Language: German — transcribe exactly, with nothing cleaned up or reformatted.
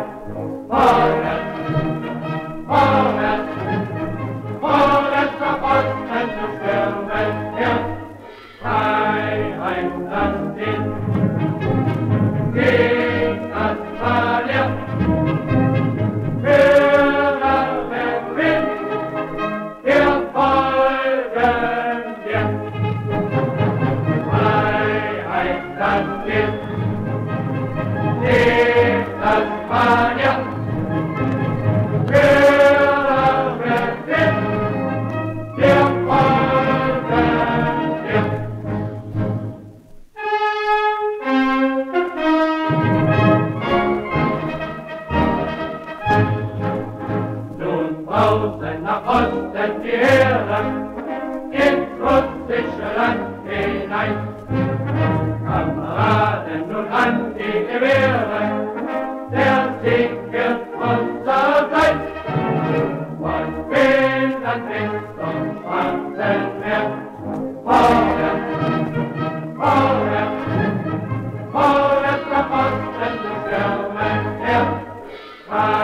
vorwärts, vorwärts, vorwärts nach Osten zu stürmen, erst Freiheit das ist, gegen das Verliert, höherer Wind, der folgen wird. Freiheit das ist, gegen das Verliert, höherer Wind, der folgen wird. Nun brausen nach Osten die Heere ins russische Land hinein. Kameraden, nun an die Gewehre, der Sieg wird unser sein. Von Finnland bis zum Schwarzen Meer, vorwärts, vorwärts, vorwärts nach Osten zu stürmen, erst